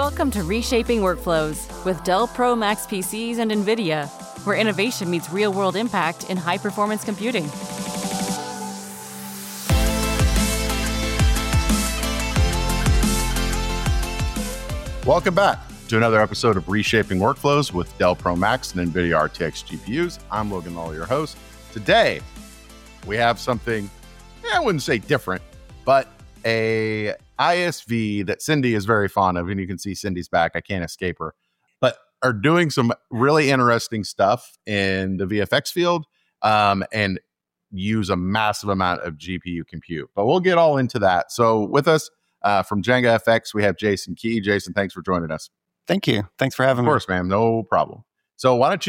Welcome to Reshaping Workflows with Dell Pro Max PCs and NVIDIA, where innovation meets real-world impact in high-performance computing. Welcome back to another episode of Reshaping Workflows with Dell Pro Max and NVIDIA RTX GPUs. I'm Logan Lawler, your host. Today, we have something, I wouldn't say different, but a ISV that Cindy is very fond of, and you can see Cindy's back. I can't escape her, but are doing some really interesting stuff in the VFX field and use a massive amount of GPU compute. But we'll get all into that. So with us from Jenga FX, we have Jason Key. Jason, thanks for joining us. Thank you. Thanks for having me. Of course, ma'am. No problem. So why don't you...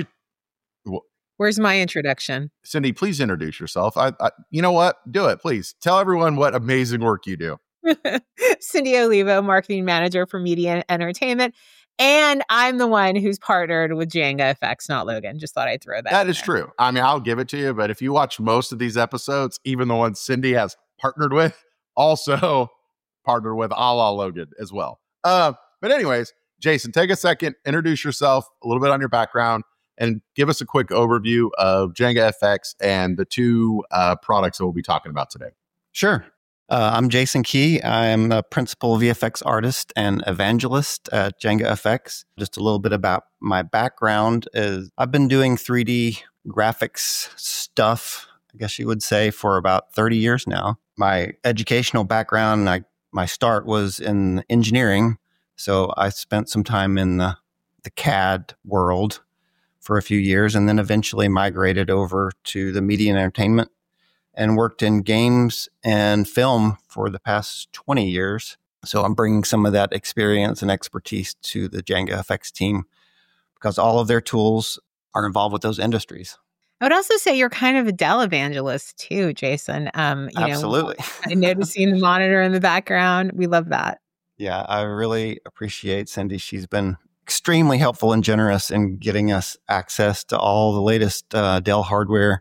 Where's my introduction? Cindy, please introduce yourself. You know what? Do it, please. Tell everyone what amazing work you do. Cindy Olivo, marketing manager for media and entertainment. And I'm the one who's partnered with Jenga FX, not Logan. Just thought I'd throw that. That is true. I mean, I'll give it to you. But if you watch most of these episodes, even the ones Cindy has partnered with, also partnered with a la Logan as well. But anyways, Jason, take a second, introduce yourself, a little bit on your background, and give us a quick overview of Jenga FX and the two products that we'll be talking about today. Sure. I'm Jason Key. I'm a principal VFX artist and evangelist at Jenga FX. Just a little bit about my background is I've been doing 3D graphics stuff, I guess you would say, for about 30 years now. My educational background, my start was in engineering. So I spent some time in the CAD world for a few years, and then eventually migrated over to the media and entertainment and worked in games and film for the past 20 years. So I'm bringing some of that experience and expertise to the Jenga FX team because all of their tools are involved with those industries. I would also say you're kind of a Dell evangelist too, Jason. Absolutely. I noticed seeing the monitor in the background. We love that. Yeah, I really appreciate Cindy. She's been extremely helpful and generous in getting us access to all the latest Dell hardware.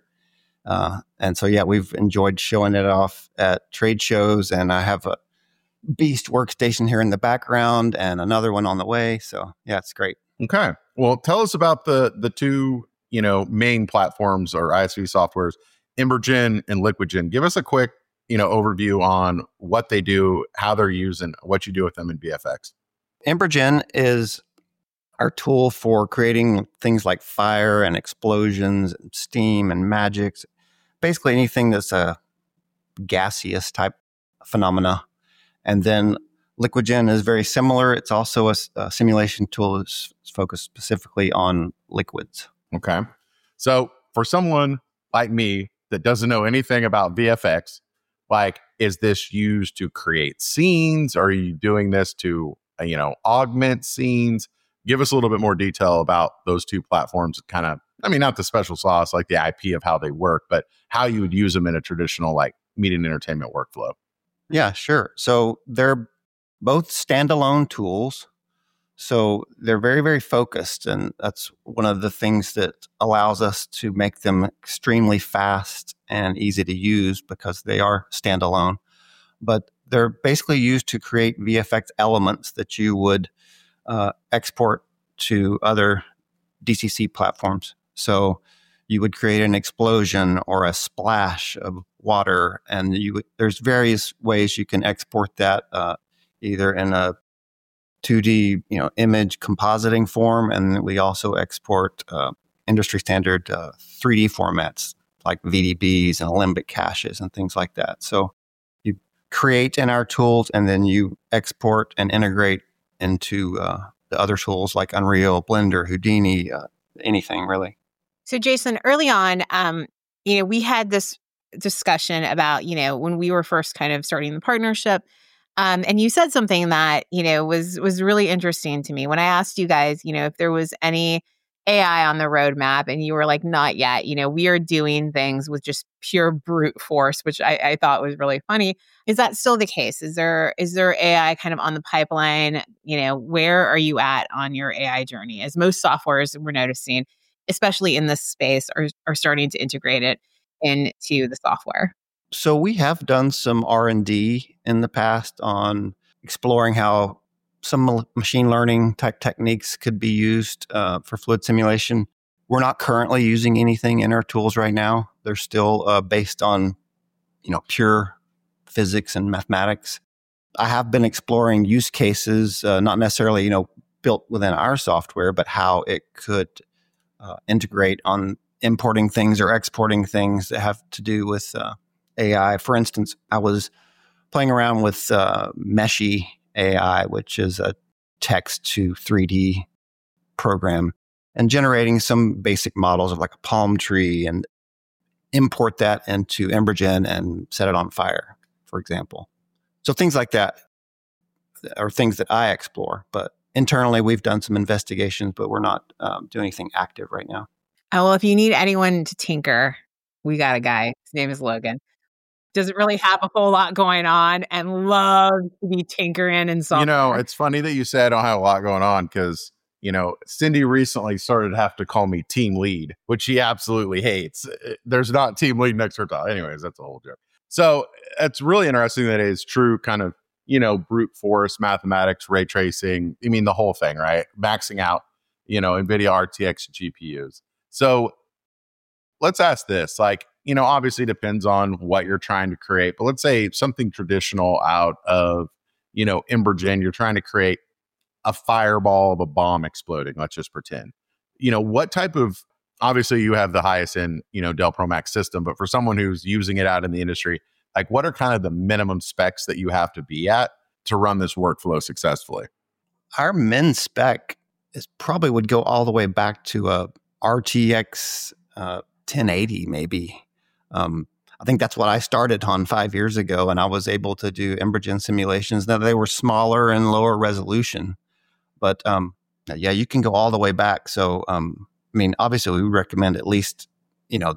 And so, yeah, we've enjoyed showing it off at trade shows, and I have a Beast workstation here in the background and another one on the way. So, yeah, it's great. Okay. Well, tell us about the two, main platforms or ISV softwares, Embergen and LiquidGen. Give us a quick, overview on what they do, how they're used, and what you do with them in VFX. Embergen is our tool for creating things like fire and explosions, and steam and magics, basically anything that's a gaseous type phenomena. And then LiquidGen is very similar. It's also a simulation tool that's focused specifically on liquids. Okay. So for someone like me that doesn't know anything about VFX, is this used to create scenes? Are you doing this to, augment scenes? Give us a little bit more detail about those two platforms, kind of, not the special sauce, like the IP of how they work, but how you would use them in a traditional, media and entertainment workflow. Yeah, sure. So they're both standalone tools. So they're very, very focused. And that's one of the things that allows us to make them extremely fast and easy to use because they are standalone. But they're basically used to create VFX elements that you would export to other DCC platforms. So you would create an explosion or a splash of water, and there's various ways you can export that either in a 2D image compositing form, and we also export industry standard 3D formats like VDBs and Alembic caches and things like that. So you create in our tools, and then you export and integrate into the other tools like Unreal, Blender, Houdini, anything really. So Jason, early on, we had this discussion about, when we were first kind of starting the partnership, and you said something that, was really interesting to me when I asked you guys, if there was any AI on the roadmap, and you were like, not yet. We are doing things with just pure brute force, which I thought was really funny. Is that still the case? Is there AI kind of on the pipeline? Where are you at on your AI journey? As most softwares we're noticing, especially in this space, are starting to integrate it into the software. So we have done some R&D in the past on exploring how some machine learning type techniques could be used for fluid simulation. We're not currently using anything in our tools right now. They're still based on, pure physics and mathematics. I have been exploring use cases, not necessarily, built within our software, but how it could integrate on importing things or exporting things that have to do with AI. For instance, I was playing around with Meshy AI, which is a text to 3D program, and generating some basic models of like a palm tree and import that into Embergen and set it on fire, for example. So things like that are things that I explore. But internally, we've done some investigations, but we're not doing anything active right now. Oh, well, if you need anyone to tinker, we got a guy. His name is Logan. Doesn't really have a whole lot going on and loves to be tinkering and software. It's funny that you say I don't have a lot going on because, Cindy recently started to have to call me team lead, which she absolutely hates. There's not team lead next to her title. Anyways, that's a whole joke. So it's really interesting that it is true kind of, brute force, mathematics, ray tracing. I mean, the whole thing, right? Maxing out, NVIDIA RTX GPUs. So let's ask this, obviously depends on what you're trying to create, but let's say something traditional out of, Embergen, you're trying to create a fireball of a bomb exploding. Let's just pretend, what type of, obviously you have the highest end, Dell Pro Max system, but for someone who's using it out in the industry, what are kind of the minimum specs that you have to be at to run this workflow successfully? Our min spec is probably would go all the way back to a RTX 1080 maybe. I think that's what I started on 5 years ago, and I was able to do Embergen simulations. Now they were smaller and lower resolution, but yeah, you can go all the way back. So, obviously we recommend at least, the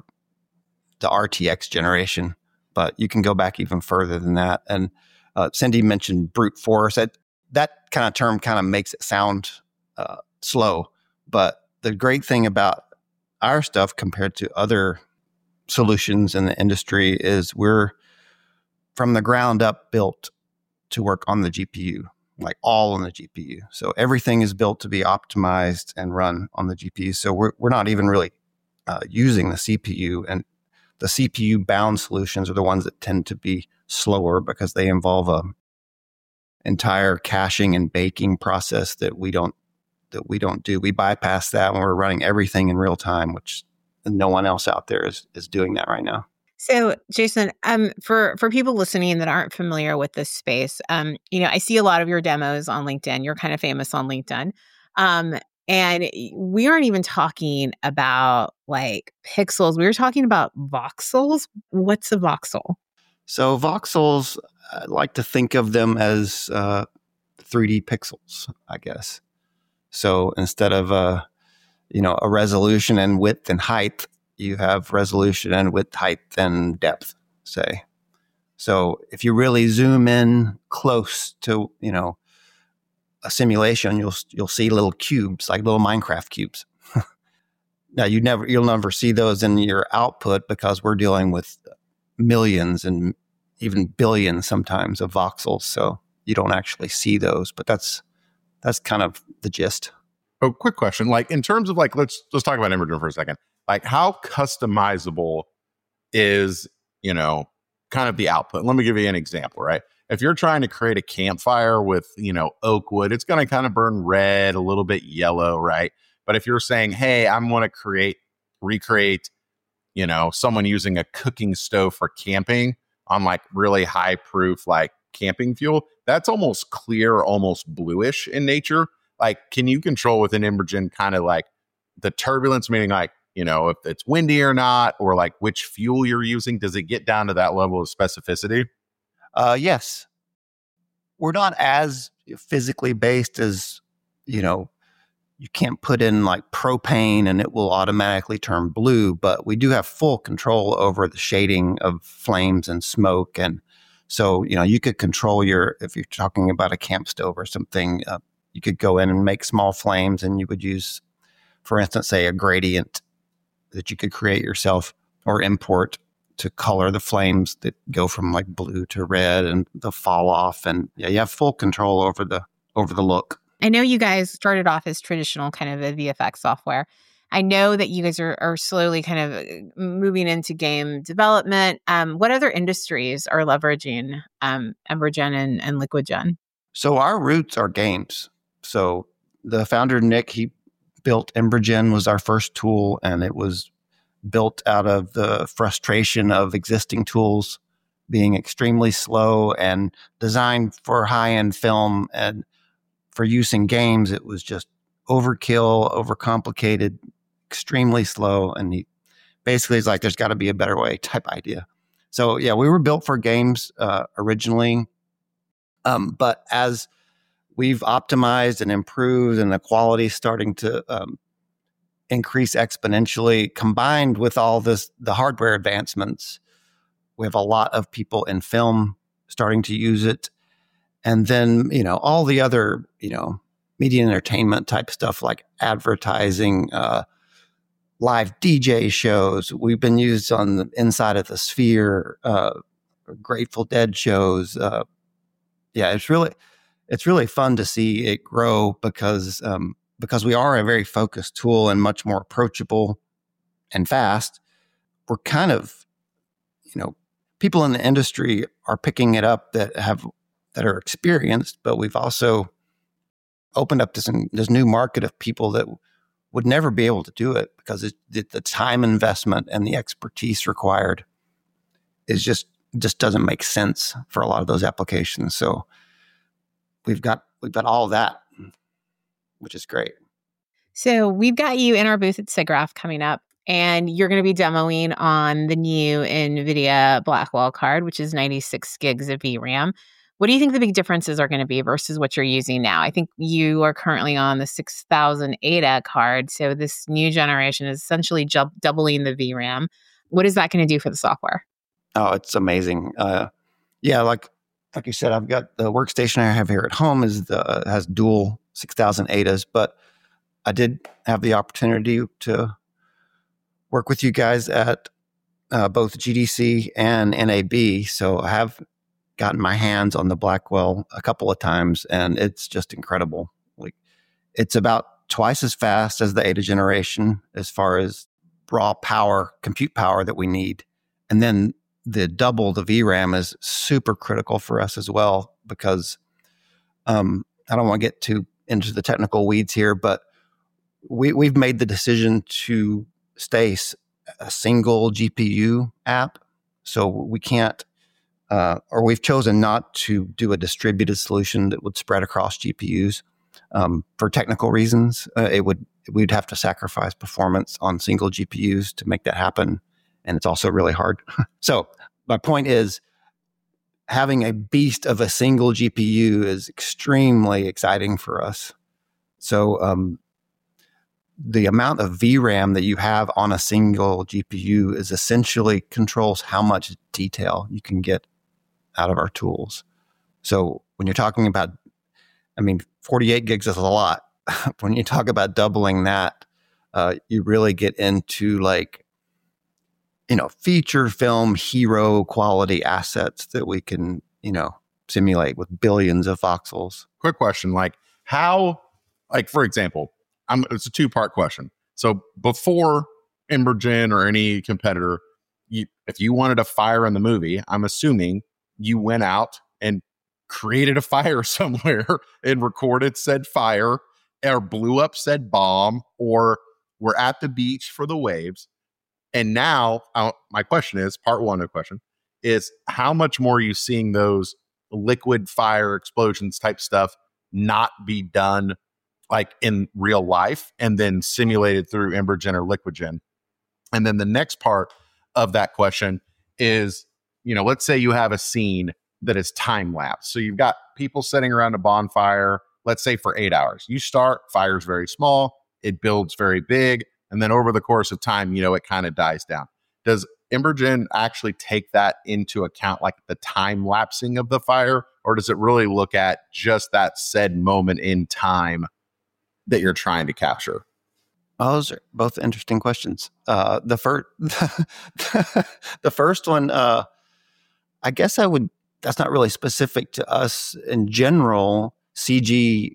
RTX generation, but you can go back even further than that. And Cindy mentioned brute force. That kind of term kind of makes it sound slow, but the great thing about our stuff compared to other solutions in the industry is we're from the ground up built to work on the GPU, like all on the GPU. So everything is built to be optimized and run on the GPU. So we're not even really using the CPU, and the CPU bound solutions are the ones that tend to be slower because they involve a entire caching and baking process that we don't do. We bypass that when we're running everything in real time, which no one else out there is doing that right now. So, Jason, for people listening that aren't familiar with this space, I see a lot of your demos on LinkedIn. You're kind of famous on LinkedIn. And we aren't even talking about pixels. We were talking about voxels. What's a voxel? So voxels, I like to think of them as 3D pixels, I guess. So instead of a resolution and width and height, you have resolution and width, height, and depth, say. So if you really zoom in close to, a simulation, you'll see little cubes, like little Minecraft cubes. Now you'll never see those in your output because we're dealing with millions and even billions sometimes of voxels. So you don't actually see those, but that's kind of the gist. Oh, quick question. In terms of let's talk about Embergen for a second. How customizable is, kind of the output? Let me give you an example, right? If you're trying to create a campfire with, oak wood, it's going to kind of burn red, a little bit yellow, right? But if you're saying, hey, I'm going to recreate, someone using a cooking stove for camping on really high proof, camping fuel, that's almost clear, almost bluish in nature. Can you control within Embergen kind of the turbulence, meaning if it's windy or not, or which fuel you're using? Does it get down to that level of specificity? Yes. We're not as physically based as, you can't put in propane and it will automatically turn blue, but we do have full control over the shading of flames and smoke. And so, you could control if you're talking about a camp stove or something, you could go in and make small flames, and you would use, for instance, say a gradient that you could create yourself or import to color the flames that go from blue to red and the fall off. And yeah, you have full control over over the look. I know you guys started off as traditional kind of a VFX software. I know that you guys are slowly kind of moving into game development. What other industries are leveraging EmberGen and LiquidGen? So our roots are games. So the founder, Nick, he built EmberGen, was our first tool, and it was built out of the frustration of existing tools being extremely slow and designed for high-end film, and for use in games, it was just overkill, overcomplicated, extremely slow. And he basically is like, there's got to be a better way type idea. So yeah, we were built for games originally. But as we've optimized and improved and the quality is starting to increase exponentially, combined with all the hardware advancements, we have a lot of people in film starting to use it. And then, all the other, media and entertainment type stuff like advertising, live DJ shows. We've been used on the inside of the Sphere, Grateful Dead shows. It's really fun to see it grow because we are a very focused tool and much more approachable and fast. We're kind of, people in the industry are picking it up that are experienced, but we've also opened up this new market of people that would never be able to do it because the time investment and the expertise required is just doesn't make sense for a lot of those applications. So we've got all of that, which is great. So we've got you in our booth at SIGGRAPH coming up, and you're going to be demoing on the new NVIDIA Blackwell card, which is 96 gigs of VRAM. What do you think the big differences are going to be versus what you're using now? I think you are currently on the 6000 ADA card. So this new generation is essentially doubling the VRAM. What is that going to do for the software? Oh, it's amazing. Like you said, I've got the workstation I have here at home has dual 6000 ADAs, but I did have the opportunity to work with you guys at both GDC and NAB. So I have gotten my hands on the Blackwell a couple of times, and it's just incredible. Like, it's about twice as fast as the ADA generation as far as raw power, compute power that we need. And then the double the VRAM is super critical for us as well, because I don't want to get too into the technical weeds here, but we've made the decision to stay a single GPU app. So we can't, or we've chosen not to do a distributed solution that would spread across GPUs for technical reasons. We'd have to sacrifice performance on single GPUs to make that happen, and it's also really hard. So my point is, having a beast of a single GPU is extremely exciting for us. So the amount of VRAM that you have on a single GPU is essentially controls how much detail you can get out of our tools. So when you're talking about, 48 gigs is a lot. When you talk about doubling that, you really get into feature film hero quality assets that we can, simulate with billions of voxels. Quick question, for example, it's a two-part question. So before EmberGen or any competitor, if you wanted a fire in the movie, I'm assuming you went out and created a fire somewhere and recorded said fire, or blew up said bomb, or were at the beach for the waves. And now my question is, part one of the question is, how much more are you seeing those liquid fire explosions type stuff not be done like in real life and then simulated through EmberGen or LiquidGen? And then the next part of that question is, let's say you have a scene that is time lapse. So you've got people sitting around a bonfire, let's say for 8 hours. You start, fire's very small, it builds very big, and then over the course of time, it kind of dies down. Does EmberGen actually take that into account, like the time lapsing of the fire, or does it really look at just that said moment in time that you're trying to capture? Oh, those are both interesting questions. The first one, I guess that's not really specific to us in general. CG,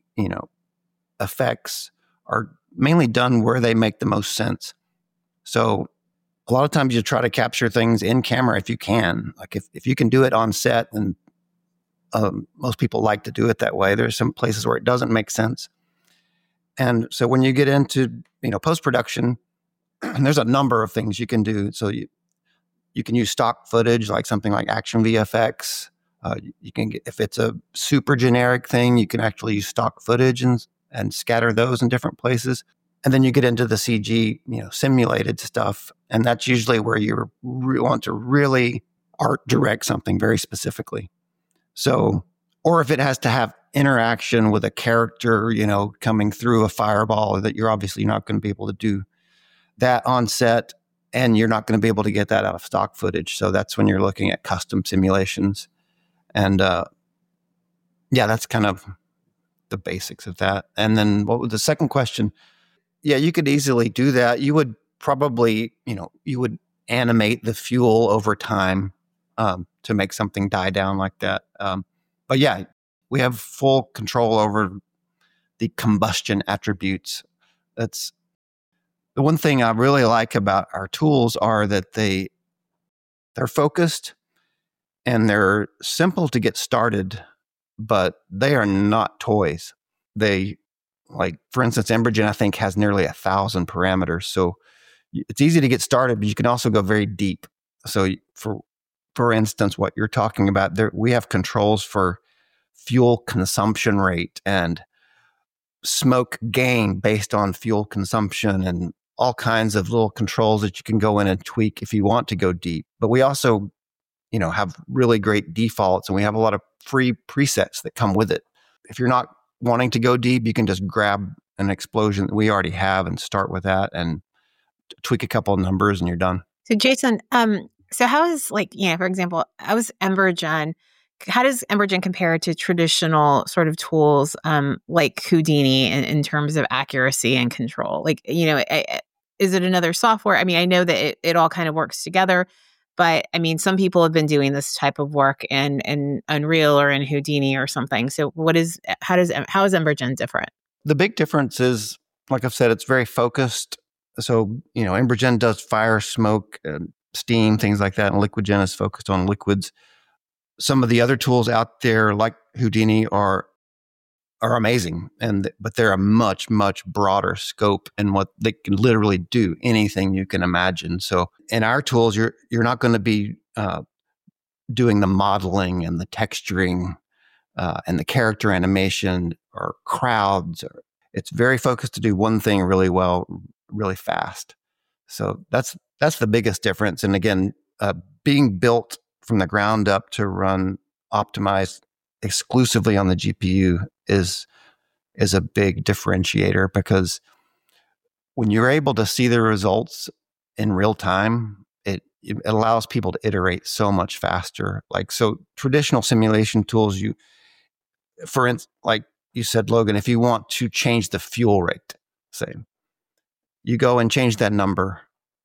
effects are mainly done where they make the most sense. So a lot of times you try to capture things in camera if you can. Like if you can do it on set, and most people like to do it that way. There's some places where it doesn't make sense. And so when you get into, post-production, there's a number of things you can do. So you can use stock footage, like something like Action VFX. You can get, if it's a super generic thing, you can actually use stock footage and scatter those in different places. And then you get into the CG, simulated stuff. And that's usually where you want to really art direct something very specifically. So, or if it has to have interaction with a character, coming through a fireball, that you're obviously not going to be able to do that on set, and you're not going to be able to get that out of stock footage. So that's when you're looking at custom simulations. And that's kind of the basics of that. And then what was the second question? Yeah, you could easily do that. You would probably, you would animate the fuel over time to make something die down like that. But yeah, we have full control over the combustion attributes. That's the one thing I really like about our tools, are that they're focused and they're simple to get started, but they are not toys. They, like, for instance, Embergen, I think, has nearly 1,000 parameters. So it's easy to get started, but you can also go very deep. So for instance, what you're talking about there, we have controls for fuel consumption rate and smoke gain based on fuel consumption, and all kinds of little controls that you can go in and tweak if you want to go deep. But we also, have really great defaults, and we have a lot of free presets that come with it. If you're not wanting to go deep, you can just grab an explosion that we already have and start with that and tweak a couple of numbers and you're done. So Jason, so how is, for example, how does Embergen compare to traditional sort of tools like Houdini in terms of accuracy and control? Is it another software? I mean, I know that it all kind of works together, but I mean, some people have been doing this type of work in Unreal or in Houdini or something. So how is Embergen different? The big difference is, like I've said, it's very focused. So, Embergen does fire, smoke, steam, things like that, and LiquidGen is focused on liquids. Some of the other tools out there, like Houdini, are amazing, but they're a much, much broader scope in what they can literally do, anything you can imagine. So in our tools, you're not going to be doing the modeling and the texturing and the character animation or crowds. It's very focused to do one thing really well, really fast. So that's the biggest difference. And again, being built from the ground up to run optimized exclusively on the GPU is a big differentiator, because when you're able to see the results in real time, it allows people to iterate so much faster. Like, so traditional simulation tools, for instance, like you said, Logan, if you want to change the fuel rate, say, you go and change that number,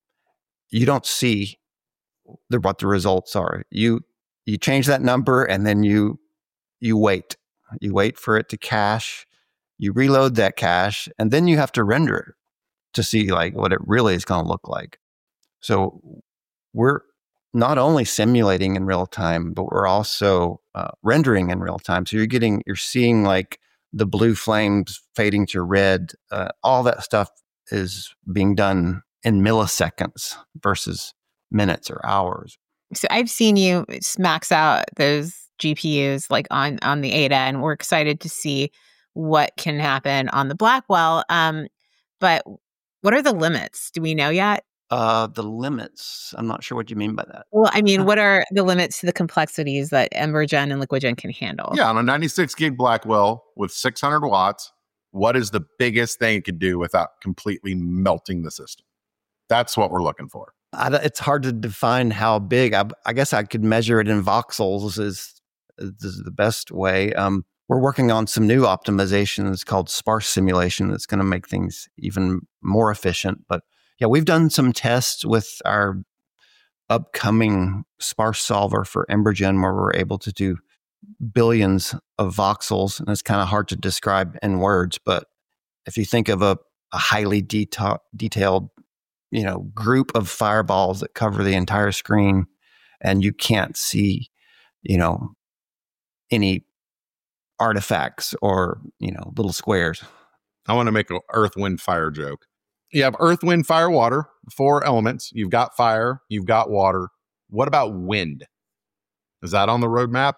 you don't see what the results are. You change that number and then you wait. You wait for it to cache. You reload that cache, and then you have to render it to see what it really is going to look like. So we're not only simulating in real time, but we're also rendering in real time. So you're seeing the blue flames fading to red. All that stuff is being done in milliseconds versus minutes or hours. So I've seen you max out those GPUs on the Ada, and we're excited to see what can happen on the Blackwell. But what are the limits? Do we know yet? The limits, I'm not sure what you mean by that. Well, I mean, what are the limits to the complexities that Embergen and LiquidGen can handle? Yeah, on a 96 gig Blackwell with 600 watts, what is the biggest thing it could do without completely melting the system? That's what we're looking for. It's hard to define how big. I guess I could measure it in voxels is the best way. We're working on some new optimizations called sparse simulation that's going to make things even more efficient. But yeah, we've done some tests with our upcoming sparse solver for Embergen, where we're able to do billions of voxels, and it's kind of hard to describe in words. But if you think of a highly detailed, group of fireballs that cover the entire screen, and you can't see, any artifacts or, little squares. I want to make an earth, wind, fire joke. You have earth, wind, fire, water, 4 elements. You've got fire, you've got water. What about wind? Is that on the roadmap?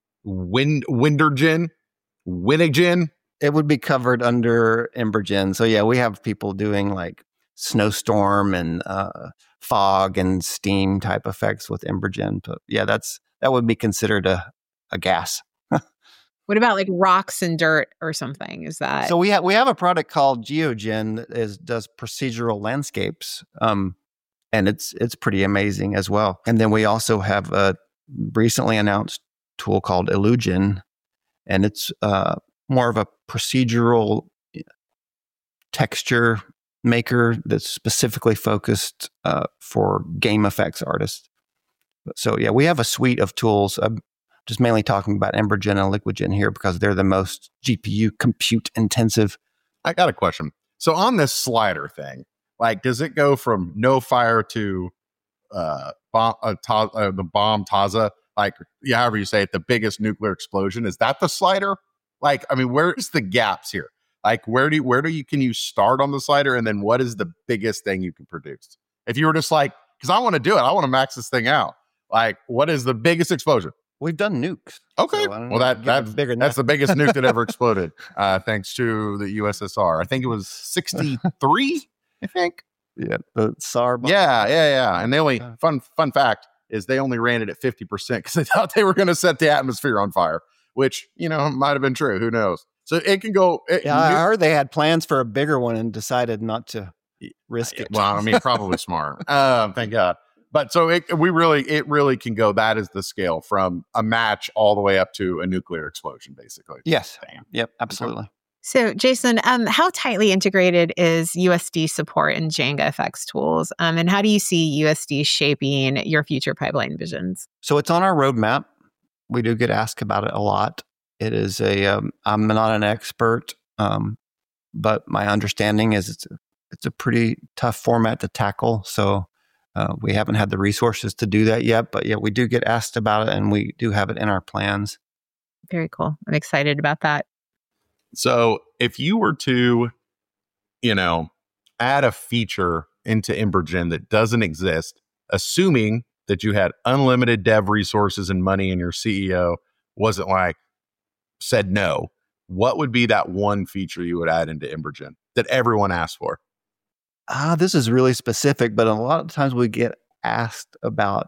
Windergen? Winnigen? It would be covered under Embergen. So yeah, we have people doing like snowstorm and fog and steam type effects with Embergen. But yeah, that would be considered a gas. What about like rocks and dirt or something? Is that so? We have a product called Geogen that does procedural landscapes, and it's pretty amazing as well. And then we also have a recently announced tool called Illugen, and it's more of a procedural texture maker that's specifically focused for game effects artists. So yeah, we have a suite of tools. Just mainly talking about Embergen and Liquidgen here because they're the most GPU compute intensive. I got a question. So on this slider thing, like, does it go from no fire to the bomb Taza? Like, however you say it, the biggest nuclear explosion. Is that the slider? Like, I mean, where's the gaps here? Like, where can you start on the slider, and then what is the biggest thing you can produce? If you were just like, because I want to do it, I want to max this thing out. Like, what is the biggest explosion? We've done nukes. Okay. So well, that's the biggest nuke that ever exploded, thanks to the USSR. I think it was 63, I think. Yeah, the SAR bomb. Yeah. And they only, fun fact, is they only ran it at 50% because they thought they were going to set the atmosphere on fire, which, might have been true. Who knows? So it can go. I heard they had plans for a bigger one and decided not to risk it. Well, I mean, probably smart. Thank God. But so it really can go. That is the scale from a match all the way up to a nuclear explosion, basically. Yes. Bam. Yep. Absolutely. So, Jason, how tightly integrated is USD support in Jenga effects tools? And how do you see USD shaping your future pipeline visions? So it's on our roadmap. We do get asked about it a lot. It is I'm not an expert, but my understanding is it's a pretty tough format to tackle. So we haven't had the resources to do that yet, but yeah, we do get asked about it and we do have it in our plans. Very cool. I'm excited about that. So if you were to, add a feature into Embergen that doesn't exist, assuming that you had unlimited dev resources and money and your CEO wasn't said no, what would be that one feature you would add into Embergen that everyone asked for? This is really specific, but a lot of times we get asked about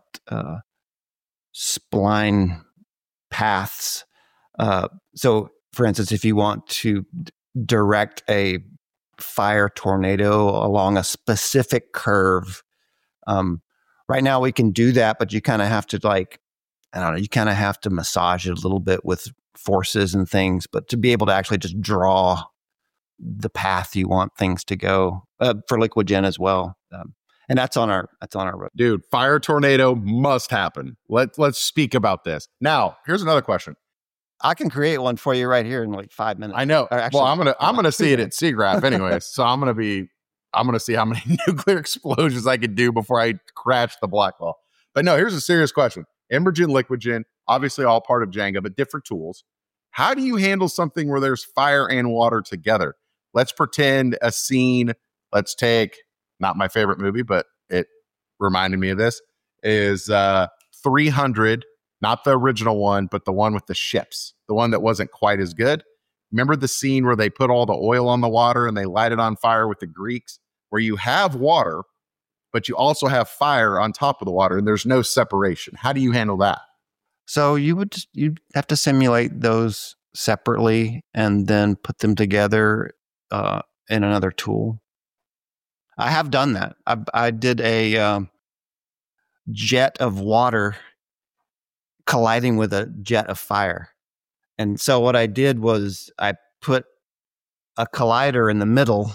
spline paths. So, for instance, if you want to direct a fire tornado along a specific curve, right now we can do that, but you kind of have to you kind of have to massage it a little bit with forces and things, but to be able to actually just draw the path you want things to go for Liquidgen as well. And that's on our road. Dude, fire tornado must happen. Let's speak about this. Now, here's another question. I can create one for you right here in 5 minutes. I know. Actually, well, I'm gonna see it at SIGGRAPH anyways. So I'm gonna see how many nuclear explosions I could do before I crash the Blackwell. But no, here's a serious question. Embergen, Liquidgen, obviously all part of Jenga, but different tools. How do you handle something where there's fire and water together? Let's pretend a scene. Let's take, not my favorite movie, but it reminded me of this, is 300, not the original one, but the one with the ships, the one that wasn't quite as good. Remember the scene where they put all the oil on the water and they light it on fire with the Greeks, where you have water, but you also have fire on top of the water and there's no separation. How do you handle that? So you'd have to simulate those separately and then put them together in another tool. I have done that. I did a jet of water colliding with a jet of fire. And so what I did was I put a collider in the middle.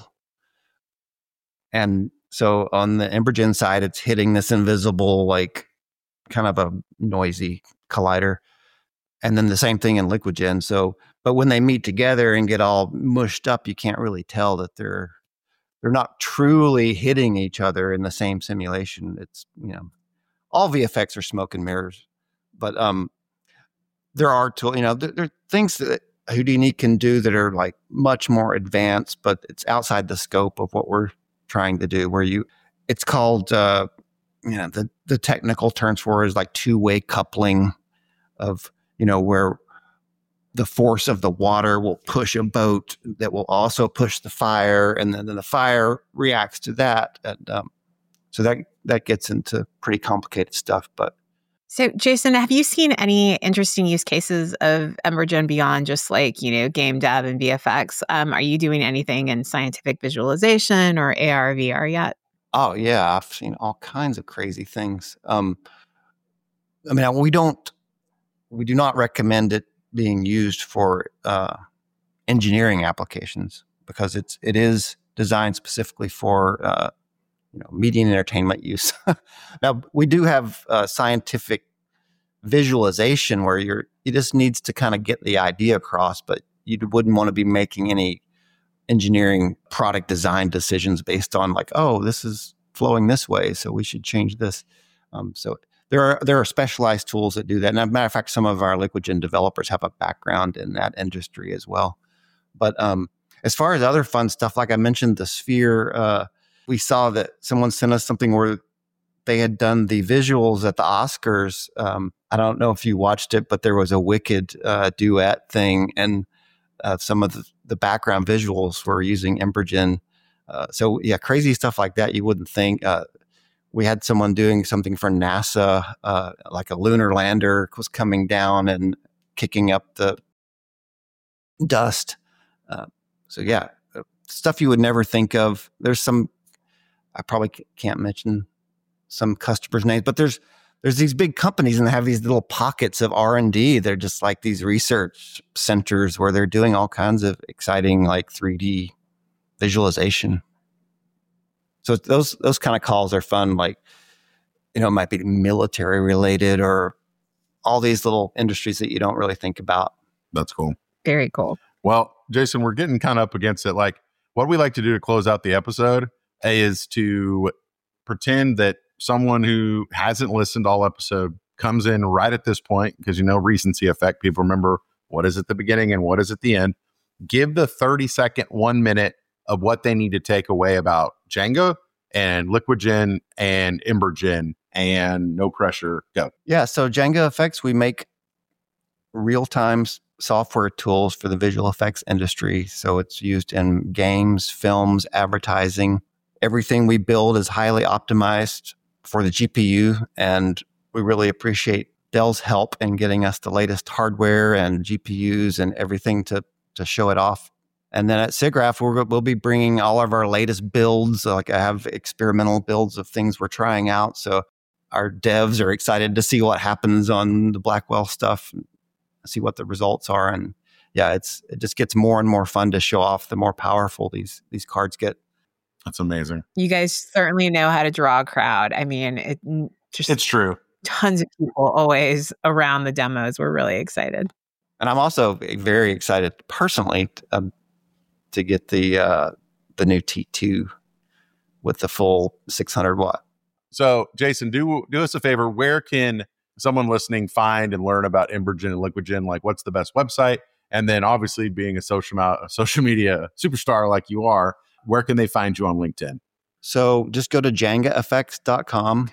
And so on the Embergen side, it's hitting this invisible, kind of a noisy collider. And then the same thing in Liquogen. So, but when they meet together and get all mushed up, you can't really tell that they're not truly hitting each other in the same simulation. It's, all VFX are smoke and mirrors, but there are tools, there are things that Houdini can do that are like much more advanced, but it's outside the scope of what we're trying to do. It's called, the technical terms for it is like two-way coupling of, where the force of the water will push a boat that will also push the fire, and then the fire reacts to that. And so that gets into pretty complicated stuff. But so, Jason, have you seen any interesting use cases of Embergen beyond just like, game dev and VFX? Are you doing anything in scientific visualization or AR, VR yet? Oh, yeah. I've seen all kinds of crazy things. We do not recommend it being used for engineering applications because it is designed specifically for media and entertainment use. Now, we do have scientific visualization where it just needs to kind of get the idea across, but you wouldn't want to be making any engineering product design decisions based on like, oh, this is flowing this way, so we should change this. So there are specialized tools that do that. And as a matter of fact, some of our Liquogen developers have a background in that industry as well. But as far as other fun stuff, like I mentioned, the Sphere, we saw that someone sent us something where they had done the visuals at the Oscars. I don't know if you watched it, but there was a Wicked duet thing, and some of the background visuals were using Embergen. So yeah, crazy stuff like that you wouldn't think. We had someone doing something for NASA, like a lunar lander was coming down and kicking up the dust. So yeah, stuff you would never think of. There's some, I probably can't mention some customers' names, but there's these big companies and they have these little pockets of R&D. They're just like these research centers where they're doing all kinds of exciting like 3D visualization. So those kind of calls are fun. Like, it might be military related or all these little industries that you don't really think about. That's cool. Very cool. Well, Jason, we're getting kind of up against it. Like, what we like to do to close out the episode is to pretend that someone who hasn't listened all episode comes in right at this point, because recency effect. People remember what is at the beginning and what is at the end. Give the 30-second, 1 minute of what they need to take away about Jenga and Liquogen and Embergen, and no pressure. Go. Yeah. So Jenga Effects, we make real-time software tools for the visual effects industry. So it's used in games, films, advertising. Everything we build is highly optimized for the GPU, and we really appreciate Dell's help in getting us the latest hardware and GPUs and everything to show it off. And then at SIGGRAPH, we'll be bringing all of our latest builds. Like I have experimental builds of things we're trying out. So our devs are excited to see what happens on the Blackwell stuff, and see what the results are. And yeah, it just gets more and more fun to show off the more powerful these cards get. That's amazing. You guys certainly know how to draw a crowd. I mean, it's true. Tons of people always around the demos. We're really excited. And I'm also very excited personally to get the new T2 with the full 600 watt. So, Jason, do us a favor. Where can someone listening find and learn about Embergen and Liquogen? Like, what's the best website? And then, obviously, being a social media superstar like you are, where can they find you on LinkedIn? So, just go to JangaFX.com,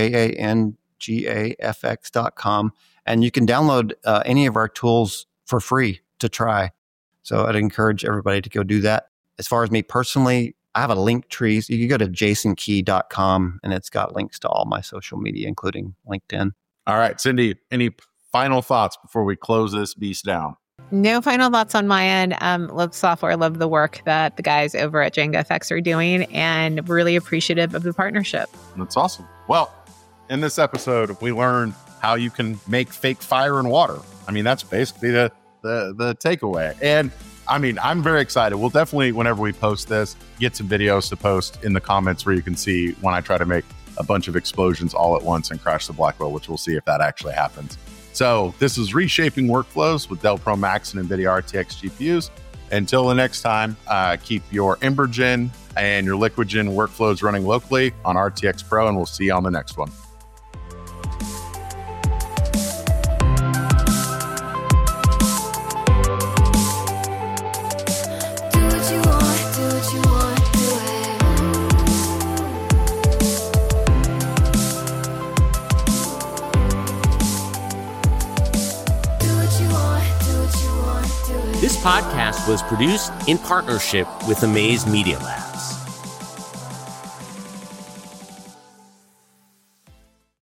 JANGAFX.com, and you can download any of our tools for free to try. So I'd encourage everybody to go do that. As far as me personally, I have a link tree. So you can go to jasonkey.com and it's got links to all my social media, including LinkedIn. All right, Cindy, any final thoughts before we close this beast down? No final thoughts on my end. Love software, love the work that the guys over at Jenga FX are doing, and really appreciative of the partnership. That's awesome. Well, in this episode, we learned how you can make fake fire and water. I mean, that's basically the takeaway. And I mean, I'm very excited. We'll definitely, whenever we post this, get some videos to post in the comments where you can see when I try to make a bunch of explosions all at once and crash the Blackwell, which we'll see if that actually happens. So this is Reshaping Workflows with Dell Pro Max and NVIDIA RTX GPUs. Until the next time, keep your Embergen and your LiquidGen workflows running locally on RTX Pro, and we'll see you on the next one. This podcast was produced in partnership with Amaze Media Lab.